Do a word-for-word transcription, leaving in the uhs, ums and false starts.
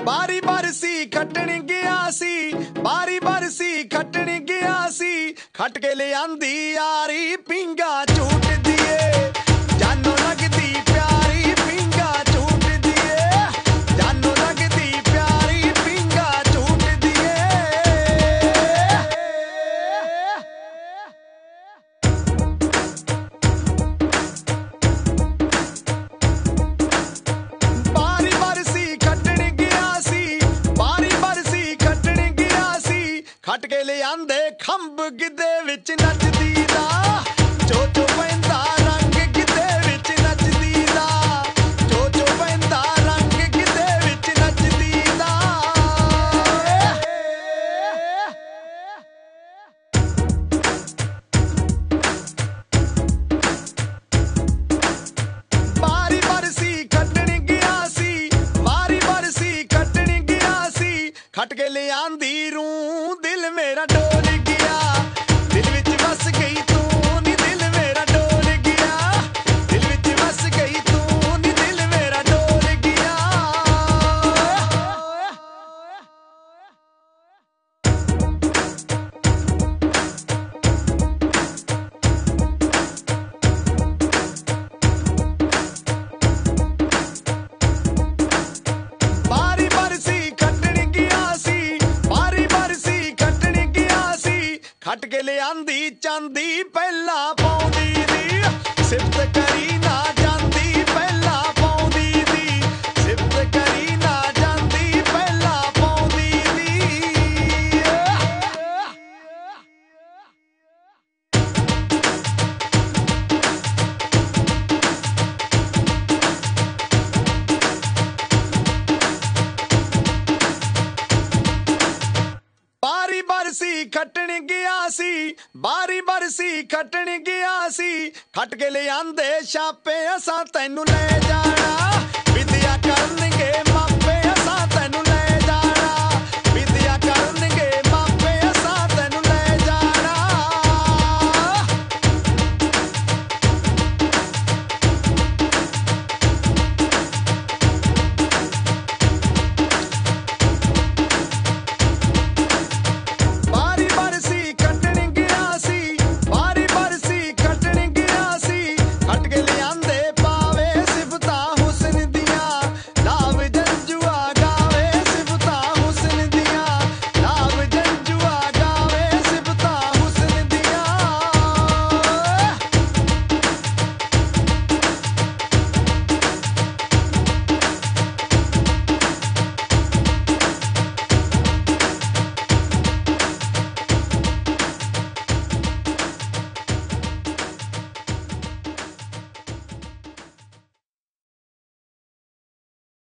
ਬਾਰੀ ਬਰਸੀ ਖੱਟਣ ਗਿਆ ਸੀ, ਬਾਰੀ ਬਰਸੀ ਖੱਟਣ ਗਿਆ ਸੀ, ਖੱਟ ਕੇ ਲਿਆਂਦੀ ਯਾਰੀ ਪਿੰਗਾ ਝੂਟਦੀ ਏ, ਜਾਨੋਂ ਲੱਗਦੀ ਪਿਆਰੀ ਪਿੰਗਾ ਝੂਟਦੀ ਏ, ਜਾਨੋਂ ਲੱਗਦੀ ਪਿਆਰੀ ਪਿੰਗਾ ਝੂਟਦੀ ਏ। ਬਾਰੀ ਬਰਸੀ ਖੱਟਣ ਗਿਆ ਸੀ, ਬਾਰੀ ਬਰਸੀ ਖੱਟਣ ਗਿਆ ਸੀ, ਖੱਟ ਕੇ ਲਿਆਂਦੇ ਖੰਭ ਗਿੱਧੇ ਵਿੱਚ ਨੱਚਦੀ ਦਾ, ਚੋ ਚੋ ਪੈਂਦਾ ਰੰਗ ਗਿੱਧੇ ਵਿੱਚ ਨੱਚਦੀ ਦਾ, ਚੋ ਚੋ ਪੈਂਦਾ ਰੰਗ ਗਿੱਧੇ ਵਿੱਚ ਨੱਚਦੀ ਦਾ। ਬਾਰੀ ਬਰਸੀ ਖੱਟਣ ਗਿਆ ਸੀ, ਬਾਰੀ ਬਰਸੀ ਖੱਟਣ ਗਿਆ ਸੀ, ਖੱਟ ਕੇ ਲਿਆਂਦੀ ਰੂ ਦਿਲ ਮੇਰਾ ਡੋਲ ਗਿਆ, ਦਿਲ ਵਿੱਚ ਵਸ ਗਈ ਤੂੰ ਨੀ ਦਿਲ ਮੇਰਾ ਡੋਲ ਗਿਆ, ਦਿਲ ਵਿੱਚ ਵਸ ਗਈ ਤੂੰ ਨੀ ਦਿਲ ਮੇਰਾ ਡੋਲ ਗਿਆ। ਬਾਰੀ ਬਰਸੀ ਖੱਟਣ ਗਿਆ ਸੀ, ਬਾਰੀ ਬਰਸੀ ਖੱਟਣ ਗਿਆ ਸੀ, ਖੱਟ ਕੇ ਲਿਆਂਦੀ ਚਾਂਦੀ ਪਹਿਲਾਂ ਪਾਉਂਦੀ ਦੀ, ਸਿਫਤ ਕਰੀ ਨਾ ਜਾਂਦੀ ਪਹਿਲਾਂ ਪਾਉਂਦੀ ਦੀ, ਸਿਫਤ ਕਰੀ ਨਾ ਜਾਂਦੀ ਪਹਿਲਾਂ ਪਾਉਂਦੀ ਦੀ। ਬਾਰੀ ਬਰਸੀ ਖੱਟਣ ਗਿਆ ਸੀ, ਬਾਰੀ ਬਰਸੀ ਖੱਟਣ ਗਿਆ ਸੀ, ਖੱਟ ਕੇ ਲਿਆਂਦੇ ਛਾਪੇ ਅਸਾਂ ਤੈਨੂੰ ਲੈ ਜਾਣਾ, ਵਿਦਿਆ ਕਰਨ